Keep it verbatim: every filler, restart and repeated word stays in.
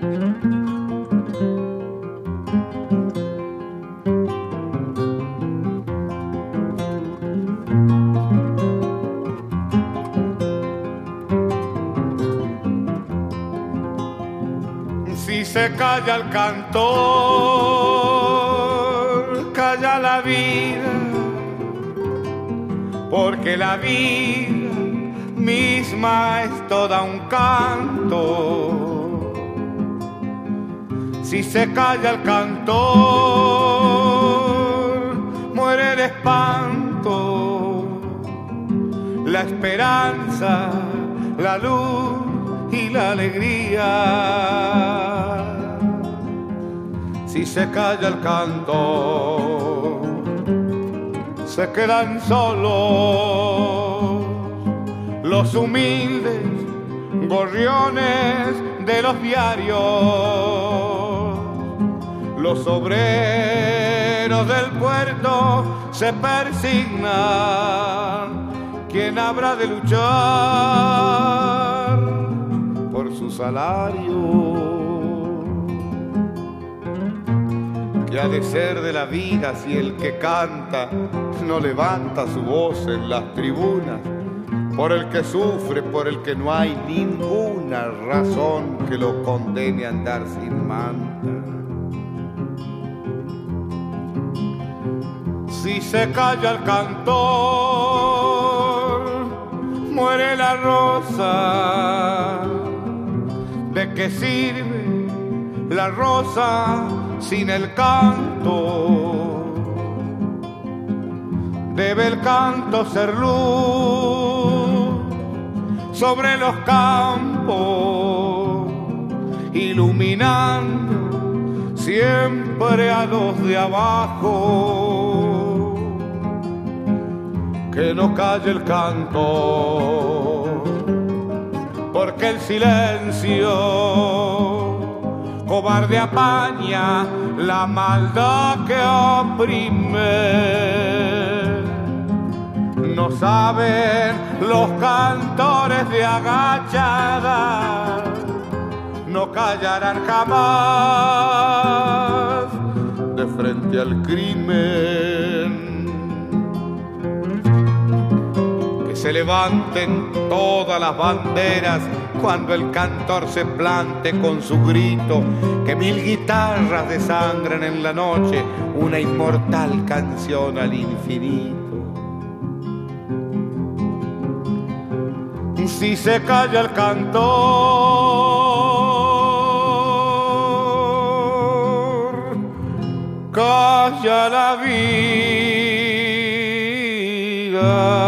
Si se calla el cantor, calla la vida, porque la vida misma es toda un canto. Si se calla el cantor, muere el espanto, la esperanza, la luz y la alegría. Si se calla el canto, se quedan solos los humildes gorriones de los diarios, los obreros del puerto se persignan. ¿Quién habrá de luchar por su salario? ¿Qué ha de ser de la vida si el que canta no levanta su voz en las tribunas? Por el que sufre, por el que no hay ninguna razón que lo condene a andar sin manta. Si se calla el cantor, muere la rosa. ¿De qué sirve la rosa sin el canto? Debe el canto ser luz sobre los campos, iluminando siempre a los de abajo. Que no calle el canto, porque el silencio cobarde apaña la maldad que oprime. No saben los cantores de agachada, no callarán jamás de frente al crimen. Que se levanten todas las banderas cuando el cantor se plante con su grito, que mil guitarras desangren en la noche una inmortal canción al infinito. Si se calla el cantor, calla la vida.